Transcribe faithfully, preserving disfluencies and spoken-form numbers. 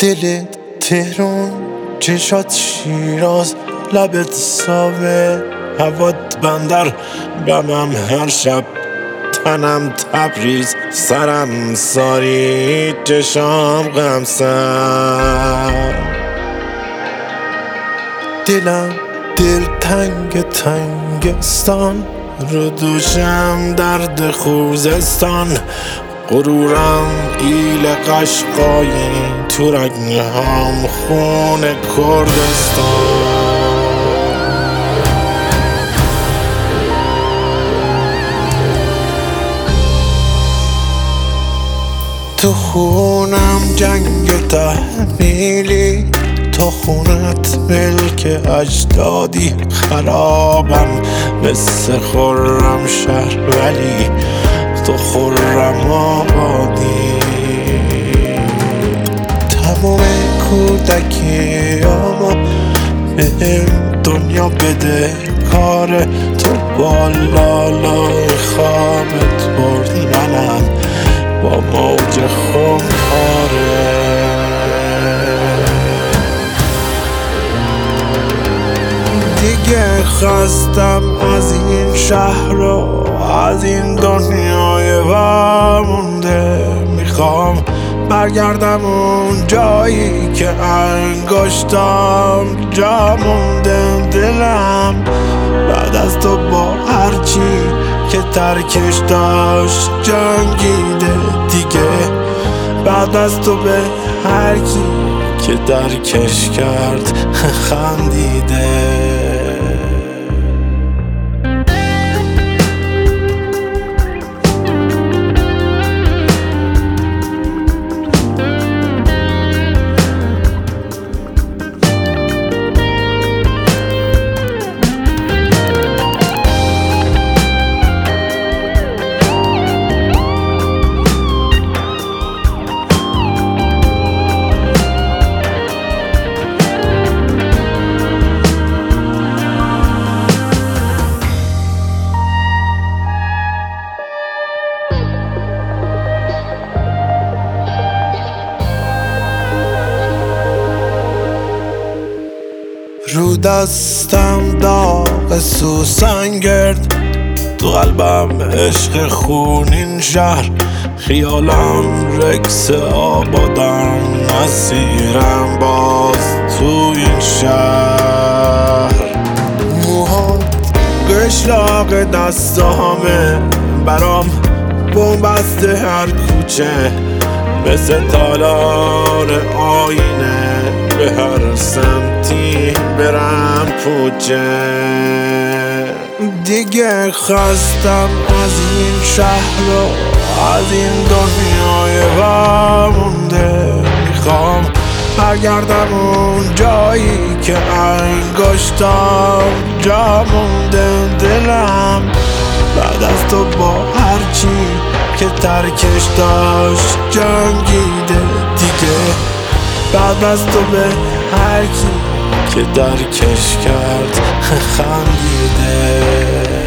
دلت تهران، چشات شیراز، لبت ساوه، هوات بندر، بمم هر شب، تنم تبریز، سرم ساری، چشام غمسر. دلم دل تنگ تنگستان، رو دوشم درد خوزستان، غرورم ایل قشقایی، تو رگهام خون کردستان. تو خونم جنگ تحمیلی، تو خونت ملک اجدادی، خرابم مثل خرم شهر ولی تو خرم آبادی. تمام کودکیامو بهم دنیا بده کاره، تو بالالای خوابت برد منم با موج خونخواره. دیگه خستم از این شهر و از این دنیای وامونده، میخوام برگردم اون جایی که انگشتام جا مونده. دلم بعد از تو با هرچی که ترکش داشت جنگیده دیگه، بعد از تو به هر کی که درکش کرد خندیده. رو دستم داغ سوسنگرد، تو قلبم عشق خونین شهر، خیالم رکس آبادم، مسیرم باز تو این شهر. موهات قشلاق دستامه، برام بومبسته هر کوچه، مثل تالار آینه، به هر سمتی برم پوچه. دیگه خستم از این شهر و از این دنیای وامونده، میخوام برگردم اون جایی که انگشتام جا مونده. دلم بعد از تو با هرچی که ترکش داشت جنگیده دیگه، بعد از تو به هر کی که درکش کرد خندیده.